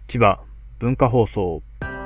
千葉文化放送。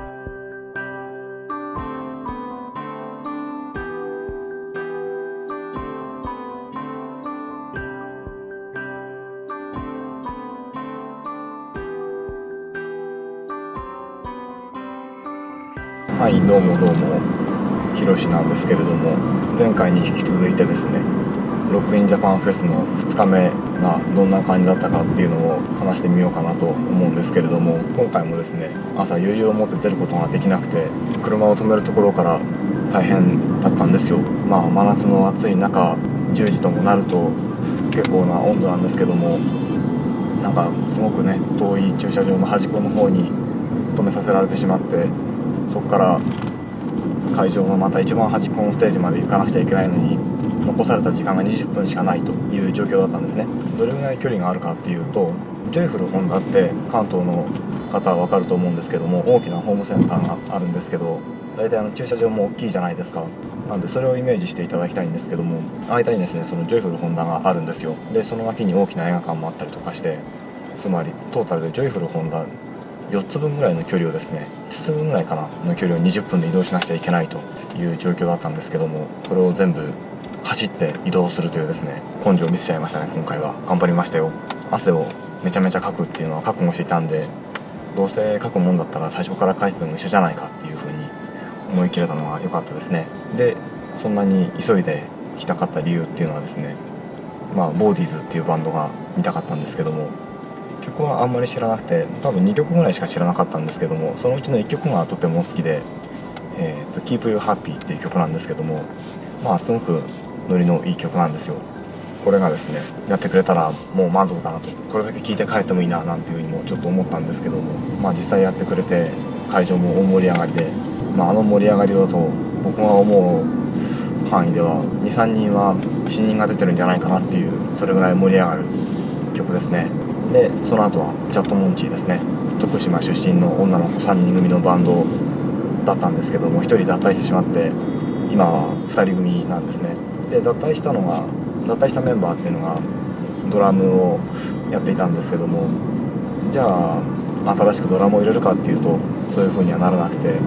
はい、どうも、ひろしなんですけれども、前回に引き続いてですね、ロックインジャパンフェスの2日目がどんな感じだったかっていうのを話してみようかなと思うんですけれども、今回もですね、朝余裕を持って出ることができなくて、車を止めるところから大変だったんですよ。真夏の暑い中、10時ともなると結構な温度なんですけども、なんかすごくね、遠い駐車場の端っこの方に止めさせられてしまって、そこから会場のまた一番端っこのステージまで行かなくちゃいけないのに、残された時間が20分しかないという状況だったんですね。どれぐらい距離があるかっていうと、ジョイフルホンダって関東の方は分かると思うんですけども、大きなホームセンターがあるんですけど、大体駐車場も大きいじゃないですか。なんでそれをイメージしていただきたいんですけども、間にですね、そのジョイフルホンダがあるんですよ。でその脇に大きな映画館もあったりとかして、つまりトータルでジョイフルホンダ4つ分ぐらいの距離をですね、5つ分ぐらいかなの距離を20分で移動しなくちゃいけないという状況だったんですけども、これを全部走って移動するというですね、根性を見せちゃいましたね。今回は頑張りましたよ。汗をめちゃめちゃかくっていうのは覚悟していたんで、どうせかくもんだったら最初から書いてても一緒じゃないかっていう風に思い切れたのが良かったですね。でそんなに急いで来たかった理由っていうのはですね、ボーディーズっていうバンドが見たかったんですけども、曲はあんまり知らなくて、多分2曲ぐらいしか知らなかったんですけども、そのうちの1曲がとても好きで、Keep You Happy っていう曲なんですけども、すごくノリのいい曲なんですよ。これがですね、やってくれたらもう満足だなと、これだけ聴いて帰ってもいいななんていう風にもちょっと思ったんですけども、実際やってくれて会場も大盛り上がりで、あの盛り上がりだと僕が思う範囲では 2,3 人は死人が出てるんじゃないかなっていう、それぐらい盛り上がる曲ですね。でその後はチャットモンチーですね。徳島出身の女の子3人組のバンドだったんですけども、1人脱退してしまって今は2人組なんですね。で脱退したメンバーっていうのがドラムをやっていたんですけども、じゃあ新しくドラムを入れるかっていうとそういう風にはならなくて、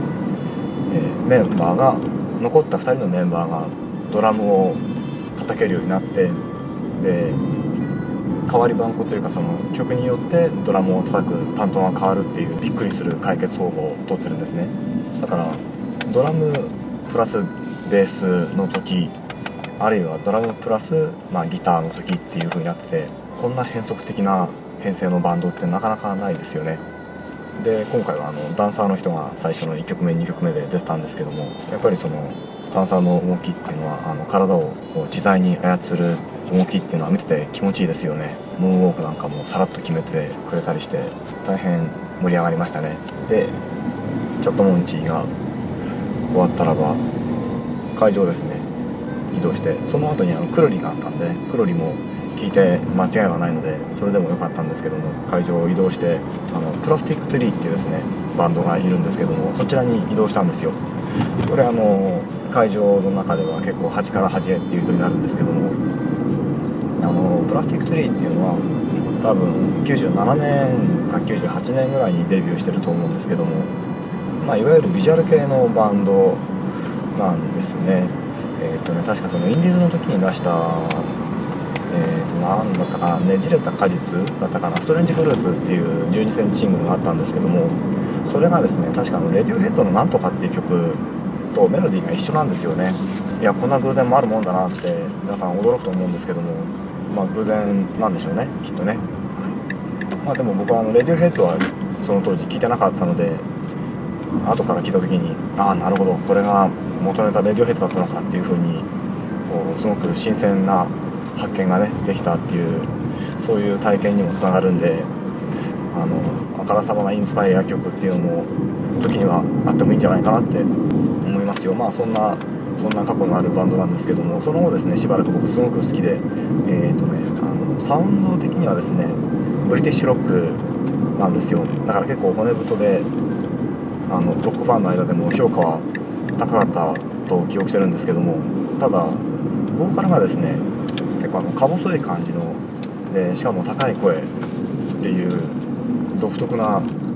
残った2人のメンバーがドラムを叩けるようになって、で代わり番号というか、その曲によってドラムを叩く担当が変わるっていうびっくりする解決方法をとってるんですね。だからドラムプラスベースの時、あるいはドラムプラス、ギターの時っていう風になってて、こんな変則的な編成のバンドってなかなかないですよね。で今回はダンサーの人が最初の1曲目2曲目で出てたんですけども、やっぱりそのダンサーの動きっていうのは体をこう自在に操る動きっていうのは見てて気持ちいいですよね。ムーンウォークなんかもさらっと決めてくれたりして大変盛り上がりましたね。でチャットモンチーが終わったらば会場ですね移動して、その後にクロリがあったんでね、クロリも聞いて間違いはないのでそれでも良かったんですけども、会場を移動してプラスティックトゥリーっていうですねバンドがいるんですけども、そちらに移動したんですよ。これ会場の中では結構端から端へっていう風になるんですけども、プラスティックトゥリーっていうのは多分97年か98年ぐらいにデビューしてると思うんですけども、いわゆるビジュアル系のバンドなんですね。確かそのインディーズの時に出した何だったかな、ねじれた果実だったかな、ストレンジフルーツっていう12センチシングルがあったんですけども、それがですね確かレディオヘッドのなんとかっていう曲とメロディーが一緒なんですよね。いやこんな偶然もあるもんだなって皆さん驚くと思うんですけども、偶然なんでしょうね、きっとね。でも僕はレディオヘッドはその当時聞いてなかったので、後から聞いた時になるほど、これが元ネタレディオヘッドだったのかっていう風にすごく新鮮な発見がねできたっていう、そういう体験にもつながるんで、あからさまなインスパイア曲っていうのも時にはあってもいいんじゃないかなって思いますよ。そんな過去のあるバンドなんですけども、その後ですねしばらく僕すごく好きで、サウンド的にはですねブリティッシュロックなんですよ。だから結構骨太でロックファンの間でも評価は高かったと記憶してるんですけども、ただボーカルがですね結構か細い感じので、しかも高い声っていう独特な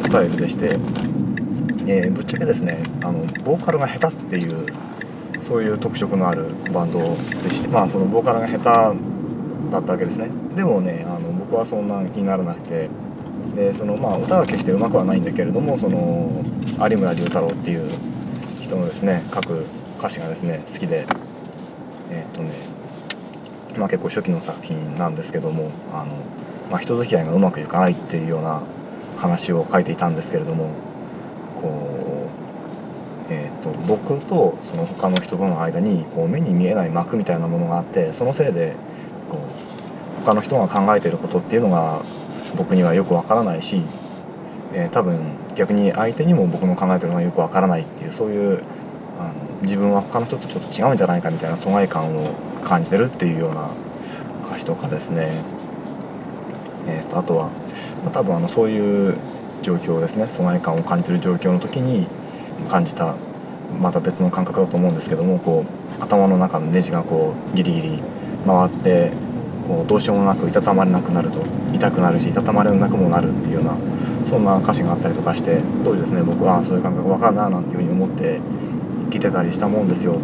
スタイルでして、ぶっちゃけですねボーカルが下手っていうそういう特色のあるバンドでして、そのボーカルが下手だったわけですね。でもね僕はそんな気にならなくて、で歌は決してうまくはないんだけれども、その有村龍太郎っていう人のですね書く歌詞がですね好きで、結構初期の作品なんですけども、人付き合いがうまくいかないっていうような話を書いていたんですけれども、僕とその他の人との間に目に見えない膜みたいなものがあって、そのせいで他の人が考えていることっていうのが僕にはよくわからないし、多分逆に相手にも僕の考えているのがよくわからないっていう、そういう自分は他の人とちょっと違うんじゃないかみたいな疎外感を感じてるっていうような歌詞とかですね、あとは、多分そういう状況ですね、疎外感を感じる状況の時に感じたまた別の感覚だと思うんですけども、頭の中のネジがギリギリ回ってどうしようもなくいたたまれなくなると、痛くなるしいたたまれなくもなるっていうような、そんな歌詞があったりとかして、当時ですね僕はそういう感覚分かるななんていうふうに思って聞いてたりしたもんですよ。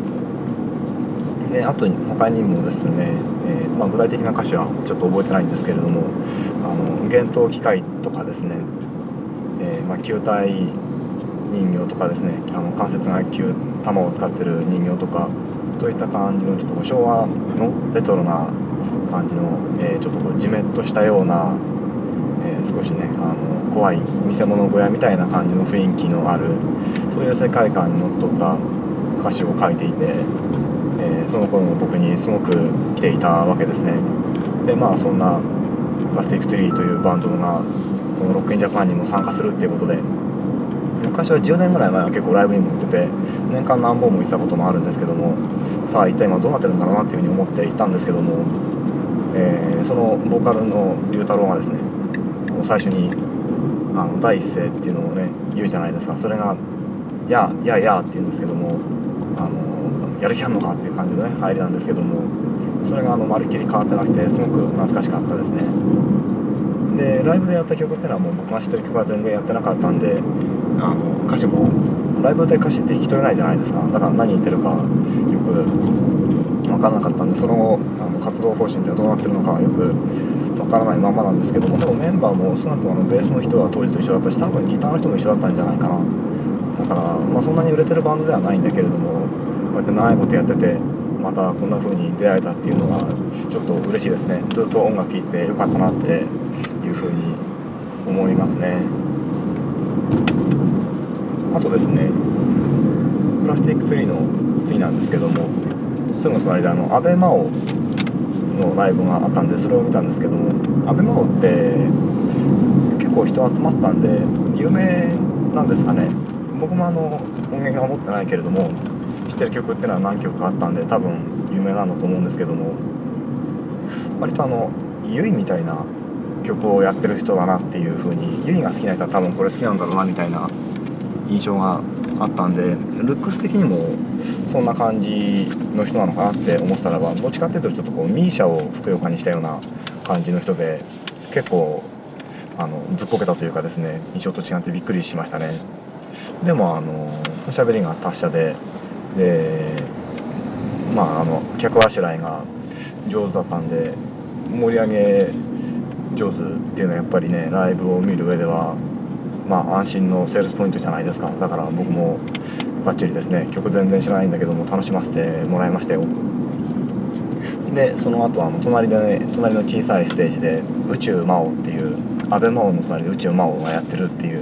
であと他にもですね、具体的な歌詞はちょっと覚えてないんですけれども、幻灯機械とかですね、球体人形とかですね、関節が球玉を使ってる人形とかといった感じのちょっと昭和のレトロな感じの、ちょっとジメッとしたような、少しね怖い見せ物小屋みたいな感じの雰囲気のある、そういう世界観にのっとった歌詞を書いていて、その頃の僕にすごく来ていたわけですね。でそんなプラスティックトゥリーというバンドがこのロックインジャパンにも参加するっていうことで、昔は10年ぐらい前は結構ライブにも行ってて、年間何本も行ってたこともあるんですけども、さあ一体今どうなってるんだろうなっていうふうに思っていたんですけども、そのボーカルの龍太郎がですね最初に第一声っていうのをね言うじゃないですか。それがやーって言うんですけども、やる気あんのかっていう感じのね入りなんですけども、それがまるっきり変わってなくてすごく懐かしかったですね。でライブでやった曲っていうのはもう僕が知ってる曲は全然やってなかったんで、歌詞もライブで歌詞って聞き取れないじゃないですか。だから何言ってるかよく分からなかったんで、その後活動方針ってどうなってるのかよく分からないままなんですけども、でもメンバーも少なくともベースの人は当時と一緒だったし、多分ギターの人も一緒だったんじゃないかな。だから、そんなに売れてるバンドではないんだけれども、こうやって長いことやっててまたこんな風に出会えたっていうのがちょっと嬉しいですね。ずっと音楽聴いてよかったなっていう風に思いますね。あとですね、プラスティックトゥリーの次なんですけども、すぐ隣で安倍真央のライブがあったんでそれを見たんですけども、安倍真央って結構人集まったんで有名なんですかね。僕も音源は持ってないけれども知ってる曲っていうのは何曲かあったんで多分有名なんだと思うんですけども、割とユイみたいな曲をやってる人だなっていう風に、ユイが好きな人は多分これ好きなんだろうなみたいな印象があったんで、ルックス的にもそんな感じの人なのかなって思ったらば、どっちかっていうとちょっとミーシャをふくよかにしたような感じの人で、結構ずっこけたというかですね、印象と違ってびっくりしましたね。でも喋りが達者で、客あしらいが上手だったんで、盛り上げ上手っていうのはやっぱりね、ライブを見る上では安心のセールスポイントじゃないですか。だから僕もバッチリですね、曲全然知らないんだけども楽しませてもらいましたよ。でその後隣の小さいステージで宇宙魔王っていう、安倍魔王の隣で宇宙魔王がやってるっていう、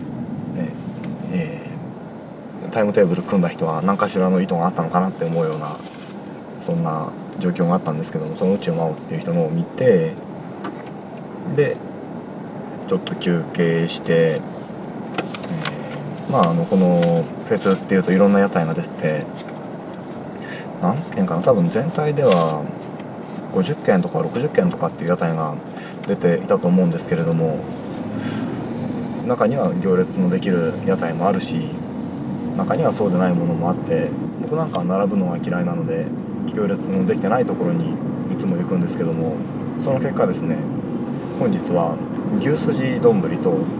タイムテーブル組んだ人は何かしらの意図があったのかなって思うような、そんな状況があったんですけども、その宇宙魔王っていう人のを見て、でちょっと休憩して、このフェスっていうといろんな屋台が出てて、何軒かな、多分全体では50軒とか60軒とかっていう屋台が出ていたと思うんですけれども、中には行列のできる屋台もあるし、中にはそうでないものもあって、僕なんかは並ぶのが嫌いなので行列のできてないところにいつも行くんですけども、その結果ですね、本日は牛すじ丼と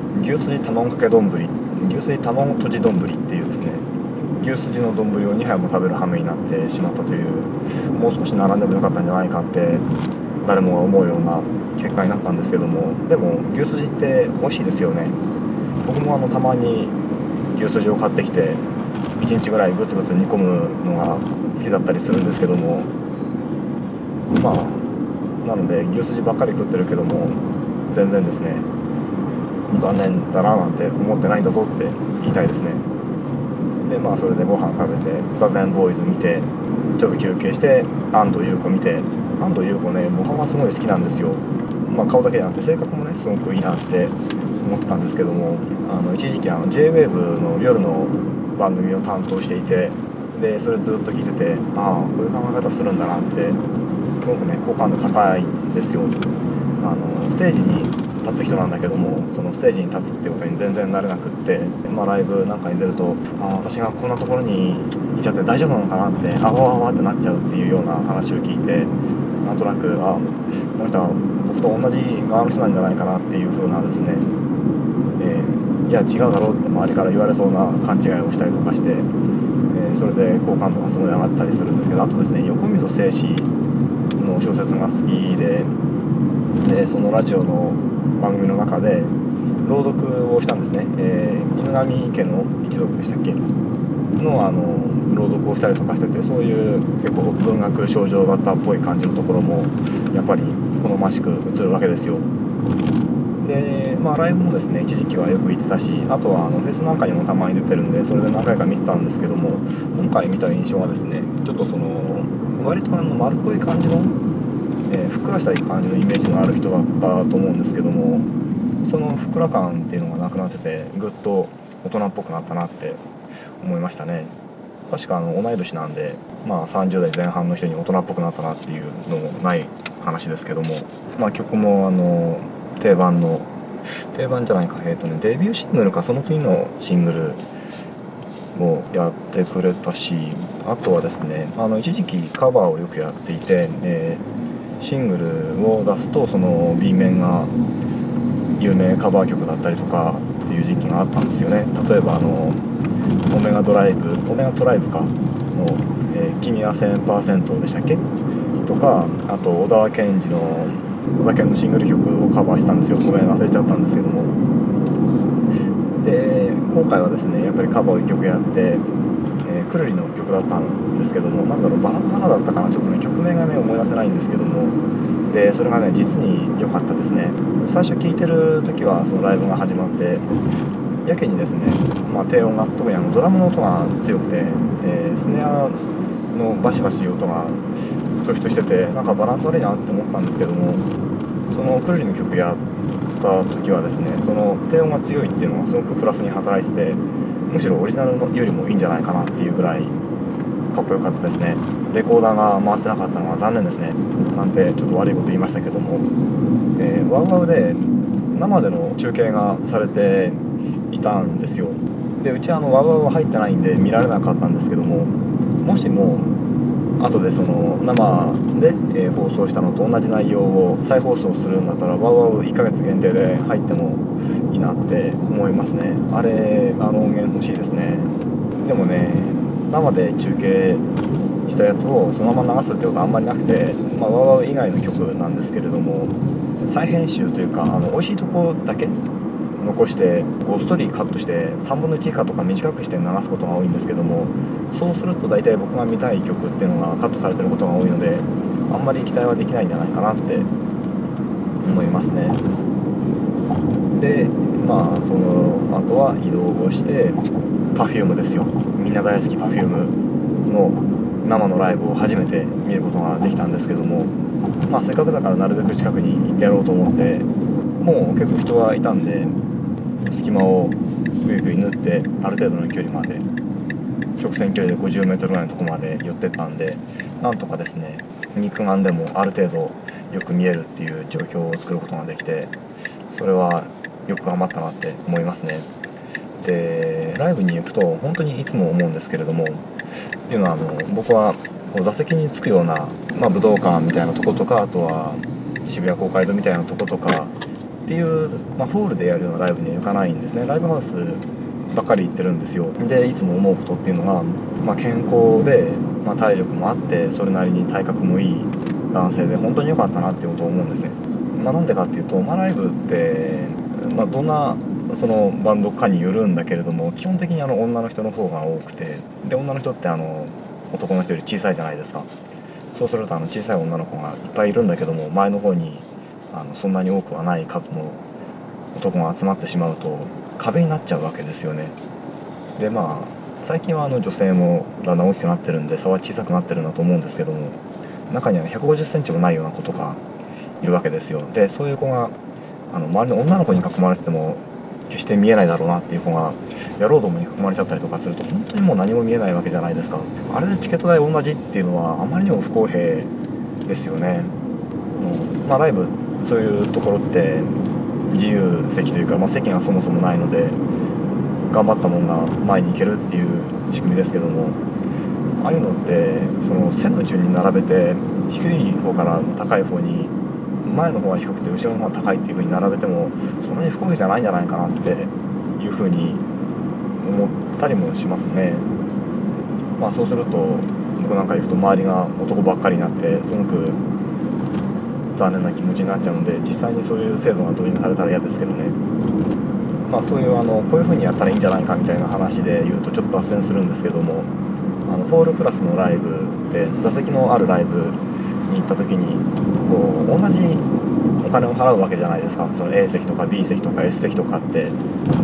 牛すじ卵かけ丼、牛すじ卵とじ丼っていうですね、牛すじの丼を2杯も食べる羽目になってしまったという、もう少し並んでもよかったんじゃないかって誰もが思うような結果になったんですけども、でも牛すじって美味しいですよね。僕もたまに牛すじを買ってきて1日ぐらいグツグツ煮込むのが好きだったりするんですけども、まあなので牛すじばっかり食ってるけども全然ですね、残念だななんて思ってないんだぞって言いたいですね。でそれでご飯食べてザゼンボーイズ見てちょっと休憩して安藤優子見て、安藤優子ね、僕はすごい好きなんですよ。顔だけじゃなくて性格もねすごくいいなって思ったんですけども、一時期JWAVE の夜の番組を担当していて、でそれずっと聞いてて、こういう考え方するんだなってすごくね好感度高いんですよ。ステージに立つ人なんだけども、そのステージに立つっていうことに全然慣れなくって、ライブなんかに出ると私がこんなところにいちゃって大丈夫なのかなってあわあわってなっちゃうっていうような話を聞いて、なんとなくこの人は僕と同じ側の人なんじゃないかなっていう風なですね、いや違うだろうって周りから言われそうな勘違いをしたりとかして、それで好感度がすごい上がったりするんですけど、あとですね、横溝正史の小説が好きで、そのラジオの番組の中で朗読をしたんですね。犬神家の一族でしたっけの朗読をしたりとかしてて、そういう結構文学少女だったっぽい感じのところもやっぱり好ましく映るわけですよ。でライブもですね一時期はよく行ってたし、あとはフェスなんかにもたまに出てるんでそれで何回か見てたんですけども、今回見た印象はですね、ちょっと割と丸っこい感じの、ふっくらしたい感じのイメージのある人だったと思うんですけども、そのふっくら感っていうのがなくなっててぐっと大人っぽくなったなって思いましたね。確か同い年なんで、30代前半の人に大人っぽくなったなっていうのもない話ですけども、曲も定番じゃないか、デビューシングルかその次のシングルをやってくれたし、あとはですね、一時期カバーをよくやっていて、シングルを出すとその B 面が有名カバー曲だったりとかっていう時期があったんですよね。例えばオメガトライブかの、君は 1000% でしたっけとか、あと小田健のシングル曲をカバーしたんですよ。ごめん忘れちゃったんですけども。で今回はですねやっぱりカバーを1曲やって、くるりの曲だったんですけども、バラの花だったかな、ちょっとね曲名がね思い出せないんですけども、でそれがね実に良かったですね。最初聴いてる時はそのライブが始まってやけにですね、低音が特にドラムの音が強くて、スネアのバシバシ音が突出しててバランス悪いなって思ったんですけども、そのくるりの曲やった時はですね、その低音が強いっていうのがすごくプラスに働いてて、むしろオリジナルよりもいいんじゃないかなっていうぐらいかっこよかったですね。レコーダーが回ってなかったのは残念ですね。なんてちょっと悪いこと言いましたけども、ワウワウで生での中継がされていたんですよ。でうちワウワウは入ってないんで見られなかったんですけども、もしも後でその生で、放送したのと同じ内容を再放送するんだったらワウワウ1ヶ月限定で入ってもいいなって思いますね。音源欲しいですね。でもね、生で中継したやつをそのまま流すってことはあんまりなくて、ワウワウ以外の曲なんですけれども、再編集というか美味しいとこだけ残してごっそりカットして3分の1以下とか短くして流すことが多いんですけども、そうすると大体僕が見たい曲っていうのがカットされてることが多いので、あんまり期待はできないんじゃないかなって思いますね。でその後は移動をして Perfume ですよ。みんな大好き Perfume の生のライブを初めて見ることができたんですけども、せっかくだからなるべく近くに行ってやろうと思って、もう結構人はいたんで隙間をぐいぐい縫ってある程度の距離まで、直線距離で50メートルぐらいのところまで寄ってったんで、なんとかですね肉眼でもある程度よく見えるっていう状況を作ることができて、それはよく頑張ったなって思いますね。でライブに行くと本当にいつも思うんですけれども、っていうのは僕は座席に着くような、武道館みたいなとことか、あとは渋谷公会堂みたいなとことかっっていう、ホールでやるようなライブには行かないんですね。ライブハウスばっかり行ってるんですよ。でいつも思うことっていうのが、健康で、体力もあってそれなりに体格もいい男性で本当に良かったなっていうことを思うんですね。なんでかっていうと、ライブって、どんなそのバンドかによるんだけれども、基本的に女の人の方が多くて、で女の人って男の人より小さいじゃないですか。そうすると小さい女の子がいっぱいいるんだけども、前の方にそんなに多くはない数の男が集まってしまうと壁になっちゃうわけですよね。で最近は女性もだんだん大きくなってるんで差は小さくなってるんだと思うんですけども、中には150センチもないような子とかいるわけですよ。でそういう子が周りの女の子に囲まれてても決して見えないだろうなっていう子が野郎どもに囲まれちゃったりとかすると、本当にもう何も見えないわけじゃないですか。あれでチケット代同じっていうのはあまりにも不公平ですよね。ライブそういうところって自由席というか、席がそもそもないので頑張ったもんが前に行けるっていう仕組みですけども、ああいうのってその線の順に並べて低い方から高い方に、前の方が低くて後ろの方が高いっていう風に並べてもそんなに不公平じゃないんじゃないかなっていう風に思ったりもしますね。そうすると僕なんか行くと周りが男ばっかりになってすごく残念な気持ちになっちゃうので、実際にそういう制度が導入されたら嫌ですけどね。そういうこういう風にやったらいいんじゃないかみたいな話で言うとちょっと脱線するんですけども、ホールクラスのライブで座席のあるライブに行った時に同じお金を払うわけじゃないですか。その A 席とか B 席とか S 席とかって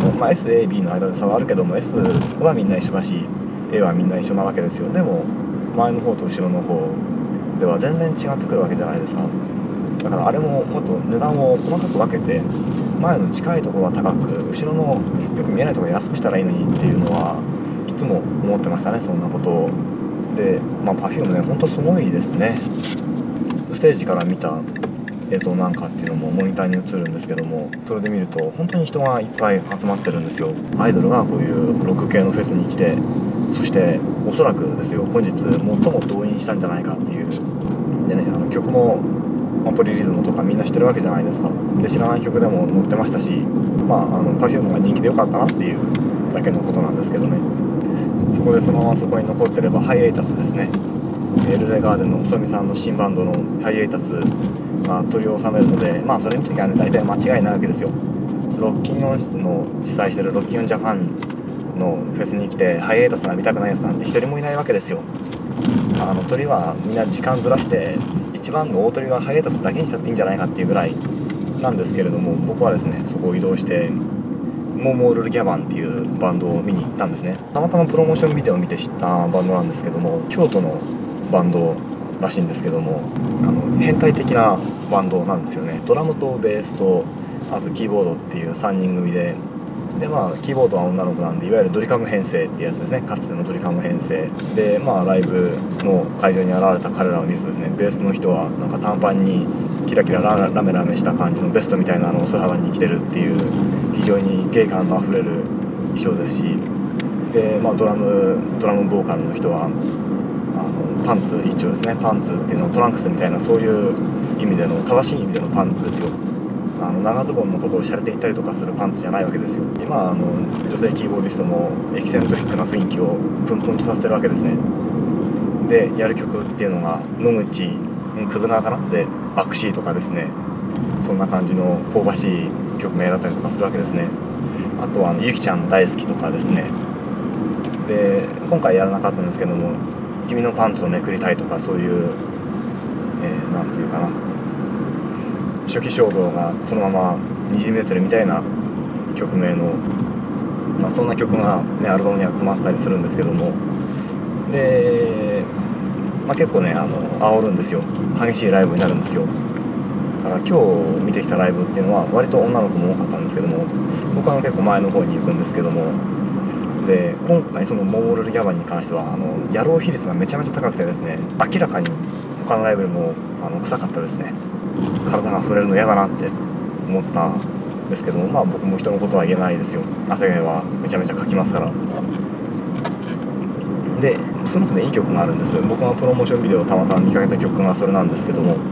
SAB の間で差はあるけども S はみんな一緒だし A はみんな一緒なわけですよ。でも前の方と後ろの方では全然違ってくるわけじゃないですか。だからあれももっと値段を細かく分けて、前の近いところは高く後ろのよく見えないところは安くしたらいいのにっていうのはいつも思ってましたね、そんなことを。でPerfumeね、ほんとすごいですね。ステージから見た映像なんかっていうのもモニターに映るんですけども、それで見ると本当に人がいっぱい集まってるんですよ。アイドルがこういうロック系のフェスに来て、そしておそらくですよ、本日最も動員したんじゃないかっていう。でね、曲もポリリズムとかみんな知ってるわけじゃないですか。で知らない曲でも載ってましたし、Perfume が人気でよかったなっていうだけのことなんですけどね。そこでそのままそこに残ってればハイエイタスですね。エルレガーデンの細見さんの新バンドのハイエイタスが取り納めるので、それの時はね大体間違いないわけですよ。ロッキンオンの主催してるロッキンオンジャパンのフェスに来てハイエイタスが見たくないやつなんて一人もいないわけですよ。鳥はみんな時間ずらして一番の大鳥はハイエイタスだけにしちゃっていいんじゃないかっていうぐらいなんですけれども、僕はですねそこを移動してモーモールルギャバンっていうバンドを見に行ったんですね。たまたまプロモーションビデオを見て知ったバンドなんですけども、京都のバンドらしいんですけども、変態的なバンドなんですよね。ドラムとベースとあとキーボードっていう3人組で、キーボードは女の子なんでいわゆるドリカム編成ってやつですね。かつてのドリカム編成で、ライブの会場に現れた彼らを見るとですね、ベースの人はなんか短パンにキラキララメラメした感じのベストみたいなのを素肌に着てるっていう非常にゲイ感のあふれる衣装ですし、で、ドラムボーカルの人はパンツ一丁ですね。パンツっていうのはトランクスみたいな、そういう意味での正しい意味でのパンツですよ。長ズボンのことをしゃれていったりとかするパンツじゃないわけですよ。今女性キーボーディストもエキセントリックな雰囲気をプンプンとさせてるわけですね。でやる曲っていうのが野口クズ川かなでバクシーとかですね、そんな感じの香ばしい曲名だったりとかするわけですね。あとはゆきちゃん大好きとかですね。で今回やらなかったんですけども、君のパンツをめくりたいとか、そういう、なんていうかな、初期衝動がそのままにじみ出てるみたいな曲名の、そんな曲が、ね、アルバムには詰まったりするんですけども、で、結構ね煽るんですよ。激しいライブになるんですよ。だから今日見てきたライブっていうのは割と女の子も多かったんですけども、僕は結構前の方に行くんですけども、で今回そのモールルギャバンに関しては野郎比率がめちゃめちゃ高くてですね、明らかに他のライブよりも臭かったですね。体が触れるの嫌だなって思ったんですけども、僕も人のことは言えないですよ。汗はめちゃめちゃかきますから。でその子ね、いい曲があるんです。僕がプロモーションビデオをたまたま見かけた曲がそれなんですけども、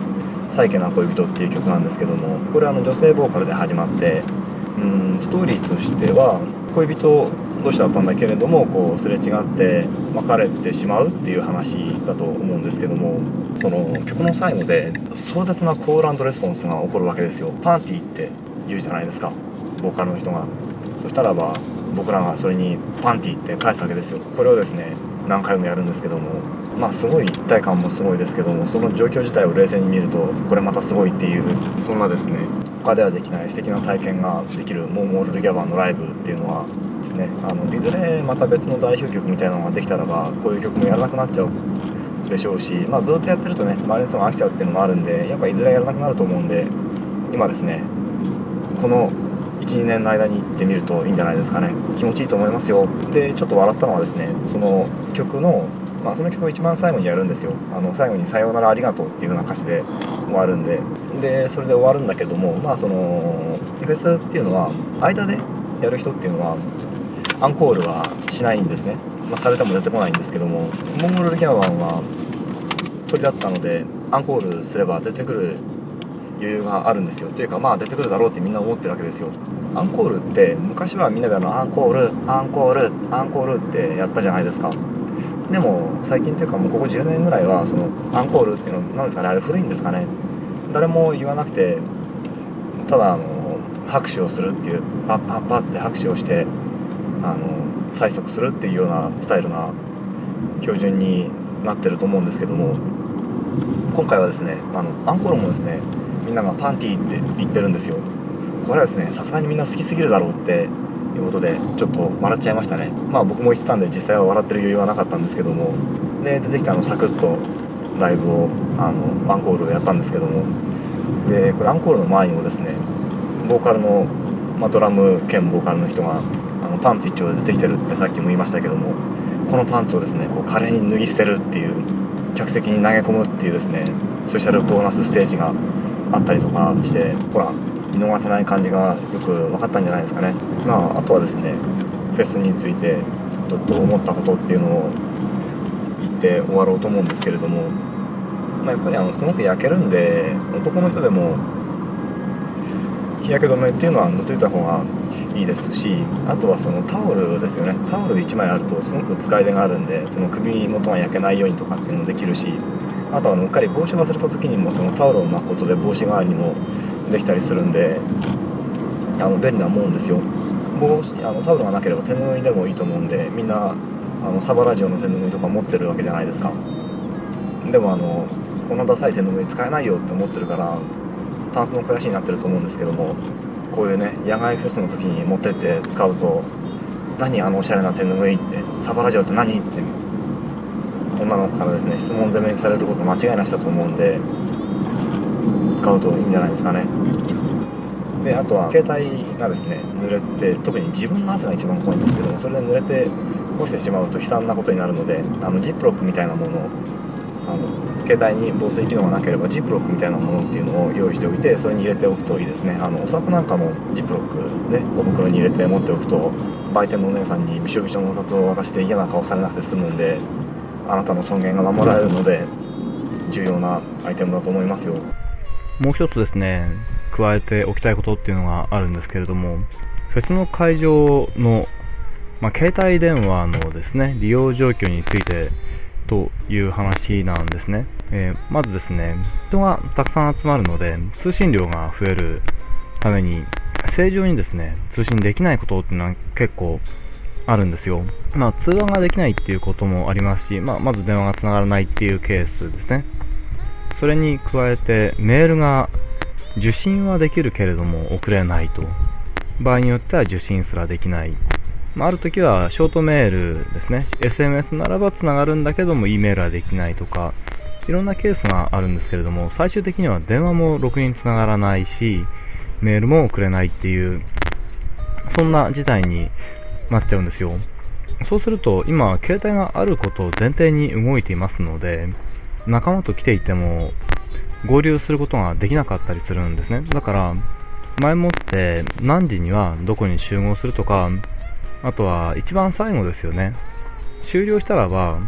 サイケな恋人っていう曲なんですけども、これ女性ボーカルで始まって、ストーリーとしては恋人同士だったんだけれどもこうすれ違って別れてしまうっていう話だと思うんですけども、その曲の最後で壮絶なコール&レスポンスが起こるわけですよ。パンティって言うじゃないですか、ボーカルの人が。そしたらば僕らがそれにパンティって返すわけですよ。これをですね何回もやるんですけども、すごい一体感もすごいですけども、その状況自体を冷静に見るとこれまたすごいっていう、そんなですね他ではできない素敵な体験ができるモーモールルギャバンのライブっていうのはですね、いずれまた別の代表曲みたいなのができたらばこういう曲もやらなくなっちゃうでしょうし、ずっとやってるとね周りの人が飽きちゃうっていうのもあるんで、やっぱいずれやらなくなると思うんで、今ですねこの 1,2 年の間に行ってみるといいんじゃないですかね。気持ちいいと思いますよ。でちょっと笑ったのはですね、その曲のその曲を一番最後にやるんですよ。最後にさようならありがとうっていうような歌詞で終わるんで、それで終わるんだけども、そのフェスっていうのは間でやる人っていうのはアンコールはしないんですね。されても出てこないんですけども、モンゴルルギャワンは鳥だったのでアンコールすれば出てくる余裕があるんですよ。というか出てくるだろうってみんな思ってるわけですよ。アンコールって昔はみんなでアンコールアンコールアンコールってやったじゃないですか。でも最近というかもうここ10年ぐらいはそのアンコールっていうのなんですかね、あれ古いんですかね。誰も言わなくてただ拍手をするっていう、パッパッパッって拍手をして催促するっていうようなスタイルが標準になってると思うんですけども、今回はですねアンコールもですねみんながパンティーって言ってるんですよ。これはですねさすがにみんな好きすぎるだろうっていうことでちょっと笑っちゃいましたね。僕も言ってたんで実際は笑ってる余裕はなかったんですけども、で出てきたサクッとライブをアンコールをやったんですけども、でこれアンコールの前にもですねボーカルの、ドラム兼ボーカルの人がパンツ一丁出てきてるってさっきも言いましたけども、このパンツをですねこう華麗に脱ぎ捨てるっていう、客席に投げ込むっていうですねスペシャルボーナスステージがあったりとかして、ほら見逃せない感じがよく分かったんじゃないですかね。あとはですねフェスについてどう思ったことっていうのを言って終わろうと思うんですけれども、やっぱりすごく焼けるんで男の人でも日焼け止めっていうのは塗っといた方がいいですし、あとはそのタオルですよね。タオル1枚あるとすごく使い出があるんで、その首元が焼けないようにとかっていうのもできるし、あとはうっかり帽子を忘れた時にもそのタオルを巻くことで帽子代わりにもできたりするんで便利なもんですよ。タオルがなければ手拭いでもいいと思うんで、みんなサバラジオの手拭いとか持ってるわけじゃないですか。でもこんなダサい手拭い使えないよって思ってるからタンスの肥やしになってると思うんですけども、こういうね野外フェスの時に持ってって使うと、何おしゃれな手拭いって、サバラジオって何って女の子からですね質問攻めにされること間違いなしだと思うんで、使うといいんじゃないですかね。であとは携帯がですね濡れて、特に自分の汗が一番怖いんですけども、それで濡れて落ちてしまうと悲惨なことになるので、ジップロックみたいなものを携帯に防水機能がなければジップロックみたいなものっていうのを用意しておいて、それに入れておくといいですね。お札なんかもジップロックねお袋に入れて持っておくと、売店のお姉さんにびしょびしょのお札を渡して嫌な顔されなくて済むんで、あなたの尊厳が守られるので重要なアイテムだと思いますよ。 もう一つですね、加えておきたいことっていうのがあるんですけれども、フェスの会場の、携帯電話のですね、利用状況についてという話なんですね。まずですね、人がたくさん集まるので、通信量が増えるために、正常にですね、通信できないことっていうのは結構あるんですよ。通話ができないっていうこともありますし、まず電話がつながらないっていうケースですね。それに加えて、メールが受信はできるけれども送れないと。場合によっては受信すらできない。ある時はショートメールですね。SMS ならばつながるんだけども E メールはできないとか、いろんなケースがあるんですけれども、最終的には電話もろくにつながらないし、メールも送れないっていう、そんな事態になっちゃうんですよ。そうすると、今、携帯があることを前提に動いていますので、仲間と来ていても合流することができなかったりするんですね。だから、前もって何時にはどこに集合するとか、あとは一番最後ですよね。終了したらば、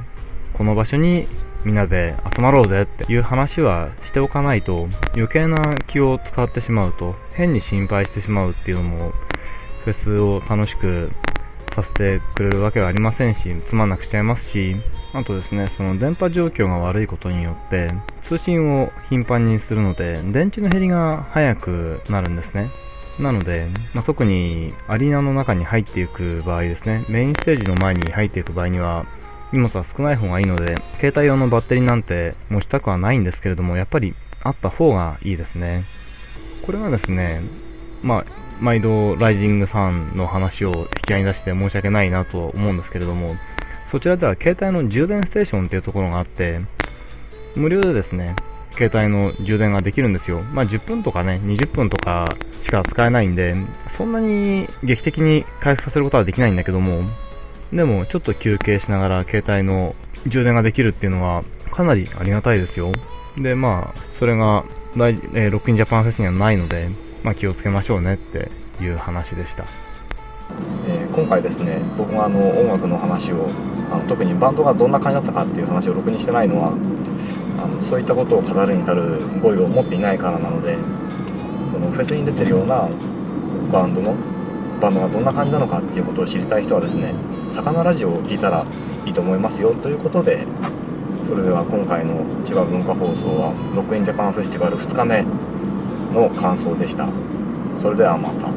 この場所にみんなで集まろうぜっていう話はしておかないと、余計な気を使ってしまうと変に心配してしまうっていうのもフェスを楽しくさせてくれるわけはありませんし、つまんなくしちゃいますし、あとですね、その電波状況が悪いことによって通信を頻繁にするので電池の減りが早くなるんですね。なので、特にアリーナの中に入っていく場合ですね、メインステージの前に入っていく場合には荷物は少ない方がいいので、携帯用のバッテリーなんて持ちたくはないんですけれども、やっぱりあった方がいいですね。これはですね、毎度ライジングさんの話を引き合いに出して申し訳ないなと思うんですけれども、そちらでは携帯の充電ステーションっていうところがあって、無料でですね、携帯の充電ができるんですよ。10分とかね、20分とかしか使えないんで、そんなに劇的に回復させることはできないんだけども、でもちょっと休憩しながら携帯の充電ができるっていうのはかなりありがたいですよ。で、それがロックインジャパンフェスにはないので、気をつけましょうねっていう話でした。 今回ですね、僕が音楽の話を特にバンドがどんな感じだったかっていう話をろくにしてないのは、そういったことを語るに至る語彙を持っていないからなので、そのフェスに出てるようなバンドがどんな感じなのかっていうことを知りたい人はですね、魚ラジオを聞いたらいいと思いますよということで、それでは今回の千葉文化放送はロックインジャパンフェスティバル2日目の感想でした。それではまた。